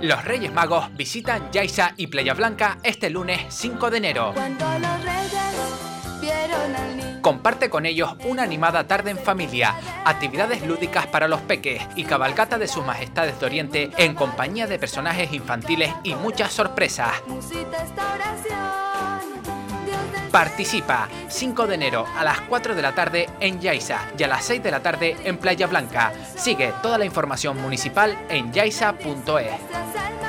Los Reyes Magos visitan Yaiza y Playa Blanca este lunes 5 de enero. Cuando los reyes vieron al niño. Comparte con ellos una animada tarde en familia, actividades lúdicas para los peques y cabalgata de sus majestades de Oriente en compañía de personajes infantiles y muchas sorpresas. Musita esta oración, Dios del Participa 5 de enero a las 4 de la tarde en Yaiza y a las 6 de la tarde en Playa Blanca. Sigue toda la información municipal en yaiza.es. cielo se